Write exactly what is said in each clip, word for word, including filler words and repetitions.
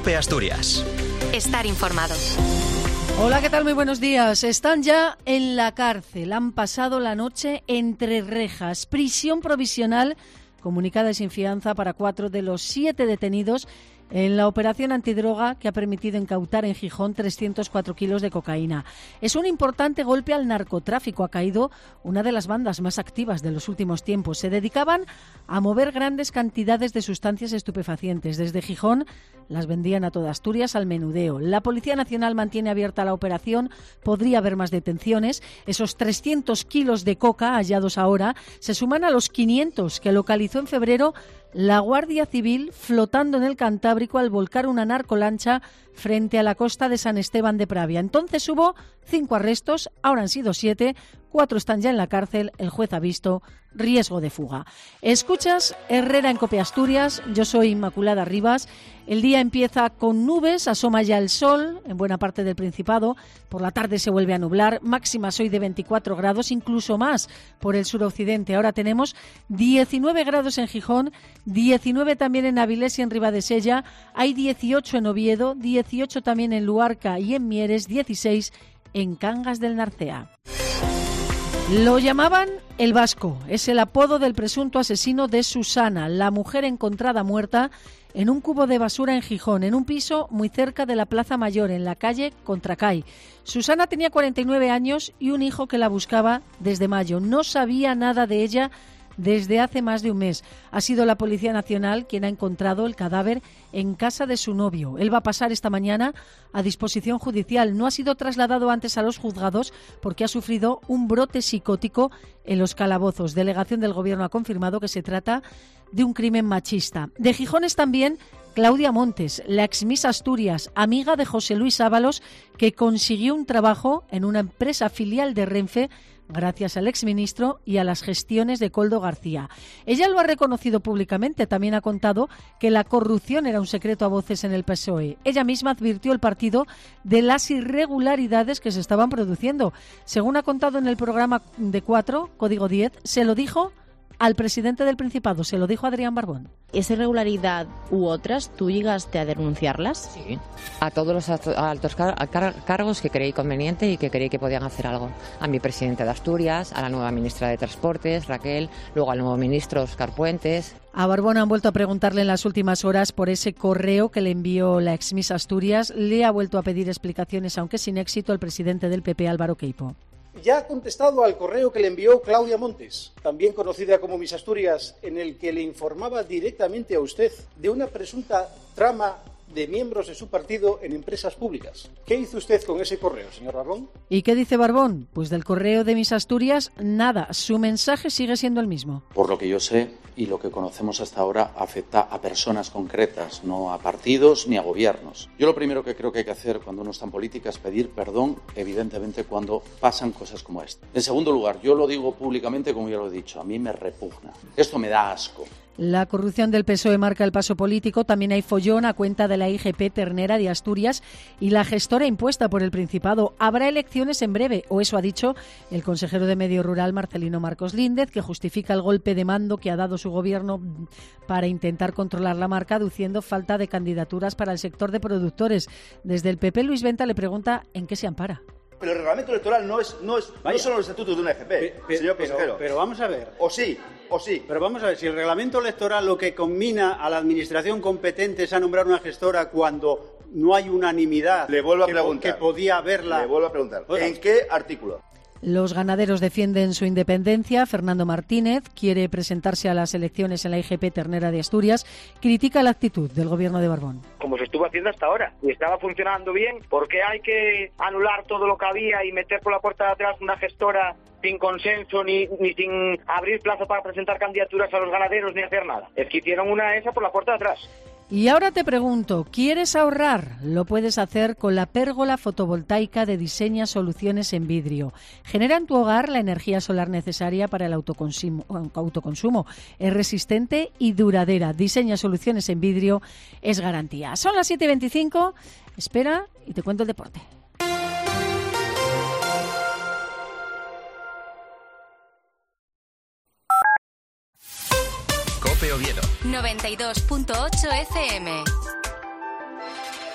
COPE Asturias. Estar informado. Hola, ¿qué tal? Muy buenos días. Están ya en la cárcel. Han pasado la noche entre rejas. Prisión provisional comunicada y sin fianza para cuatro de los siete detenidos en la operación antidroga que ha permitido incautar en Gijón trescientos cuatro kilos de cocaína. Es un importante golpe al narcotráfico. Ha caído una de las bandas más activas de los últimos tiempos. Se dedicaban a mover grandes cantidades de sustancias estupefacientes. Desde Gijón las vendían a toda Asturias al menudeo. La Policía Nacional mantiene abierta la operación. Podría haber más detenciones. Esos trescientos kilos de coca hallados ahora se suman a los quinientos que localizó en febrero la Guardia Civil flotando en el Cantábrico al volcar una narcolancha frente a la costa de San Esteban de Pravia. Entonces hubo cinco arrestos, ahora han sido siete, cuatro están ya en la cárcel. El juez ha visto riesgo de fuga. Escuchas Herrera en COPE Asturias, yo soy Inmaculada Rivas. El día empieza con nubes, asoma ya el sol en buena parte del Principado. Por la tarde se vuelve a nublar, máximas hoy de veinticuatro grados, incluso más por el suroccidente. Ahora tenemos diecinueve grados en Gijón, diecinueve también en Avilés y en Ribadesella, hay dieciocho en Oviedo, dieciocho también en Luarca y en Mieres, dieciséis en Cangas del Narcea. Lo llamaban el Vasco, es el apodo del presunto asesino de Susana, la mujer encontrada muerta en un cubo de basura en Gijón, en un piso muy cerca de la Plaza Mayor, en la calle Contracay. Susana tenía cuarenta y nueve años y un hijo que la buscaba desde mayo. No sabía nada de ella desde hace más de un mes. Ha sido la Policía Nacional quien ha encontrado el cadáver en casa de su novio. Él va a pasar esta mañana a disposición judicial. No ha sido trasladado antes a los juzgados porque ha sufrido un brote psicótico en los calabozos. Delegación del Gobierno ha confirmado que se trata de un crimen machista. De Gijón es también Claudia Montes, la ex Miss Asturias, amiga de José Luis Ábalos, que consiguió un trabajo en una empresa filial de Renfe gracias al exministro y a las gestiones de Koldo García. Ella lo ha reconocido públicamente. También ha contado que la corrupción era un secreto a voces en el P S O E. Ella misma advirtió al partido de las irregularidades que se estaban produciendo. Según ha contado en el programa de cuatro, Código diez, se lo dijo al presidente del Principado, se lo dijo Adrián Barbón. ¿Esa irregularidad u otras, tú llegaste a denunciarlas? Sí, a todos los altos car- car- cargos que creí conveniente y que creí que podían hacer algo. A mi presidente de Asturias, a la nueva ministra de Transportes, Raquel, luego al nuevo ministro, Óscar Puentes. A Barbón han vuelto a preguntarle en las últimas horas por ese correo que le envió la ex Miss Asturias. Le ha vuelto a pedir explicaciones, aunque sin éxito, el presidente del P P, Álvaro Queipo. Ya ha contestado al correo que le envió Claudia Montes, también conocida como Miss Asturias, en el que le informaba directamente a usted de una presunta trama de miembros de su partido en empresas públicas. ¿Qué hizo usted con ese correo, señor Barbón? ¿Y qué dice Barbón? Pues del correo de Miss Asturias, nada. Su mensaje sigue siendo el mismo. Por lo que yo sé y lo que conocemos hasta ahora, afecta a personas concretas, no a partidos ni a gobiernos. Yo lo primero que creo que hay que hacer cuando uno está en política es pedir perdón, evidentemente, cuando pasan cosas como esta. En segundo lugar, yo lo digo públicamente, como ya lo he dicho, a mí me repugna. Esto me da asco. La corrupción del P S O E marca el paso político. También hay follón a cuenta de la I G P Ternera de Asturias y la gestora impuesta por el Principado. Habrá elecciones en breve, o eso ha dicho el consejero de Medio Rural, Marcelino Marcos Líndez, que justifica el golpe de mando que ha dado su gobierno para intentar controlar la marca, aduciendo falta de candidaturas para el sector de productores. Desde el P P, Luis Venta le pregunta en qué se ampara. Pero el reglamento electoral no es no es no son los estatutos de una E G P, pe, pe, señor pero, consejero. Pero vamos a ver. O sí, o sí. Pero vamos a ver, si el reglamento electoral lo que combina a la administración competente es a nombrar una gestora cuando no hay unanimidad. Le vuelvo a que, preguntar. Que podía haberla. Le vuelvo a preguntar. Oiga. ¿En qué artículo? Los ganaderos defienden su independencia. Fernando Martínez quiere presentarse a las elecciones en la I G P Ternera de Asturias. Critica la actitud del gobierno de Barbón. Como se estuvo haciendo hasta ahora y estaba funcionando bien, ¿por qué hay que anular todo lo que había y meter por la puerta de atrás una gestora sin consenso ni, ni sin abrir plazo para presentar candidaturas a los ganaderos ni hacer nada? Es que hicieron una esa por la puerta de atrás. Y ahora te pregunto, ¿quieres ahorrar? Lo puedes hacer con la pérgola fotovoltaica de Diseña Soluciones en Vidrio. Genera en tu hogar la energía solar necesaria para el autoconsumo. autoconsumo. Es resistente y duradera. Diseña Soluciones en Vidrio es garantía. Son las siete y veinticinco. Espera y te cuento el deporte. COPE Oviedo noventa y dos punto ocho F M.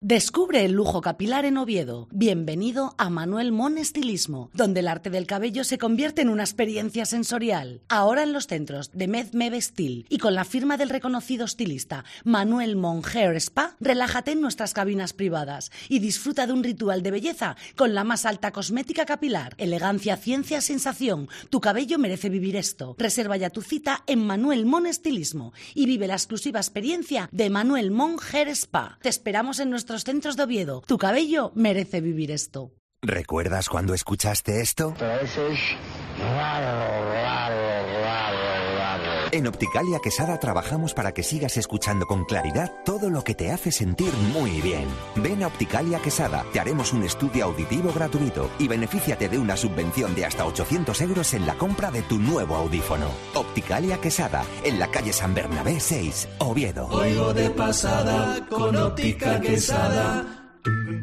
Descubre el lujo capilar en Oviedo. Bienvenido a Manuel Mon Estilismo, donde el arte del cabello se convierte en una experiencia sensorial. Ahora en los centros de Medmeve Style y con la firma del reconocido estilista Manuel Mon Hair Spa, relájate en nuestras cabinas privadas y disfruta de un ritual de belleza con la más alta cosmética capilar. Elegancia, ciencia, sensación. Tu cabello merece vivir esto. Reserva ya tu cita en Manuel Mon Estilismo y vive la exclusiva experiencia de Manuel Mon Hair Spa. Te esperamos en nuestro centros de Oviedo. Tu cabello merece vivir esto. ¿Recuerdas cuando escuchaste esto? Pero eso es raro, raro, raro, raro. En Opticalia Quesada trabajamos para que sigas escuchando con claridad todo lo que te hace sentir muy bien. Ven a Opticalia Quesada, te haremos un estudio auditivo gratuito y benefíciate de una subvención de hasta ochocientos euros en la compra de tu nuevo audífono. Opticalia Quesada, en la calle San Bernabé seis, Oviedo. Oigo de pasada con Óptica Quesada.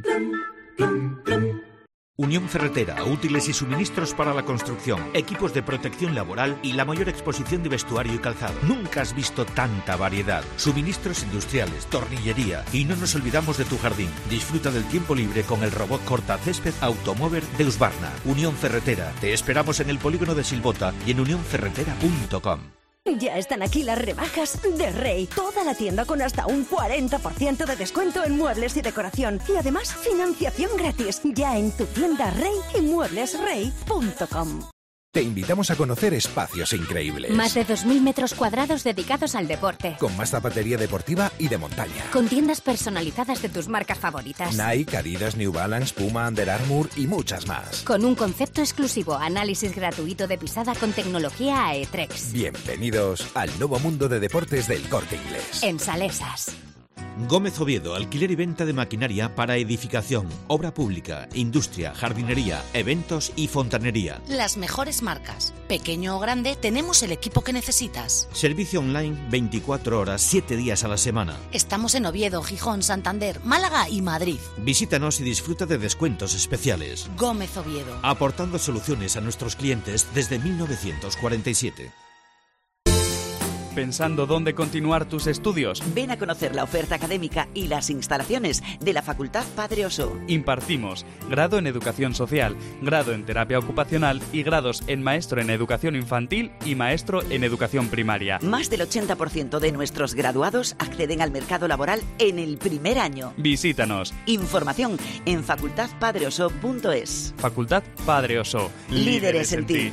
Unión Ferretera, útiles y suministros para la construcción, equipos de protección laboral y la mayor exposición de vestuario y calzado. Nunca has visto tanta variedad. Suministros industriales, tornillería y no nos olvidamos de tu jardín. Disfruta del tiempo libre con el robot cortacésped Automover de Husqvarna. Unión Ferretera. Te esperamos en el polígono de Silbota y en unión ferretera punto com. Ya están aquí las rebajas de Rey. Toda la tienda con hasta un cuarenta por ciento de descuento en muebles y decoración. Y además, financiación gratis. Ya en tu tienda Rey y muebles rey punto com. Te invitamos a conocer espacios increíbles. Más de dos mil metros cuadrados dedicados al deporte. Con más zapatería deportiva y de montaña. Con tiendas personalizadas de tus marcas favoritas. Nike, Adidas, New Balance, Puma, Under Armour y muchas más. Con un concepto exclusivo, análisis gratuito de pisada con tecnología Aetrex. Bienvenidos al nuevo mundo de deportes del Corte Inglés. En Salesas. Gómez Oviedo, alquiler y venta de maquinaria para edificación, obra pública, industria, jardinería, eventos y fontanería. Las mejores marcas. Pequeño o grande, tenemos el equipo que necesitas. Servicio online veinticuatro horas, siete días a la semana. Estamos en Oviedo, Gijón, Santander, Málaga y Madrid. Visítanos y disfruta de descuentos especiales. Gómez Oviedo. Aportando soluciones a nuestros clientes desde mil novecientos cuarenta y siete. ¿Pensando dónde continuar tus estudios? Ven a conocer la oferta académica y las instalaciones de la Facultad Padre Oso. Impartimos grado en Educación Social, grado en Terapia Ocupacional y grados en Maestro en Educación Infantil y Maestro en Educación Primaria. Más del ochenta por ciento de nuestros graduados acceden al mercado laboral en el primer año. Visítanos. Información en facultad padre oso punto es. Facultad Padre Oso. Líderes en ti.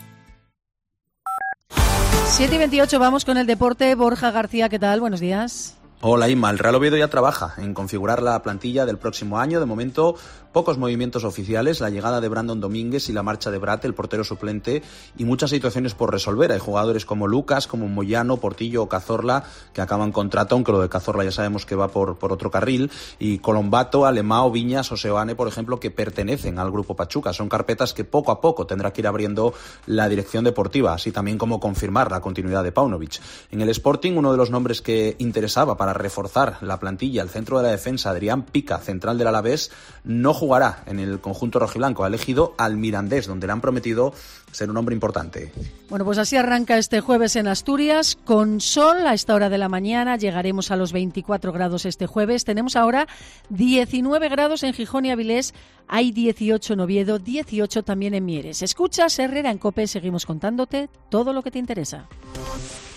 siete y veintiocho, vamos con el deporte. Borja García, ¿qué tal? Buenos días. Hola Inma, el Real Oviedo ya trabaja en configurar la plantilla del próximo año. De momento, pocos movimientos oficiales, la llegada de Brandon Domínguez y la marcha de Brat, el portero suplente, y muchas situaciones por resolver. Hay jugadores como Lucas, como Moyano, Portillo o Cazorla que acaban contrato, aunque lo de Cazorla ya sabemos que va por, por otro carril, y Colombato, Alemao, Viñas o Seoane, por ejemplo, que pertenecen al Grupo Pachuca. Son carpetas que poco a poco tendrá que ir abriendo la dirección deportiva, así también como confirmar la continuidad de Paunovic. En el Sporting, uno de los nombres que interesaba para reforzar la plantilla, el centro de la defensa, Adrián Pica, central del Alavés, no jugará en el conjunto rojiblanco. Ha elegido al Mirandés, donde le han prometido ser un hombre importante. Bueno, pues así arranca este jueves en Asturias, con sol a esta hora de la mañana. Llegaremos a los veinticuatro grados este jueves. Tenemos ahora diecinueve grados en Gijón y Avilés. Hay dieciocho en Oviedo, dieciocho también en Mieres. Escuchas Herrera en COPE, seguimos contándote todo lo que te interesa.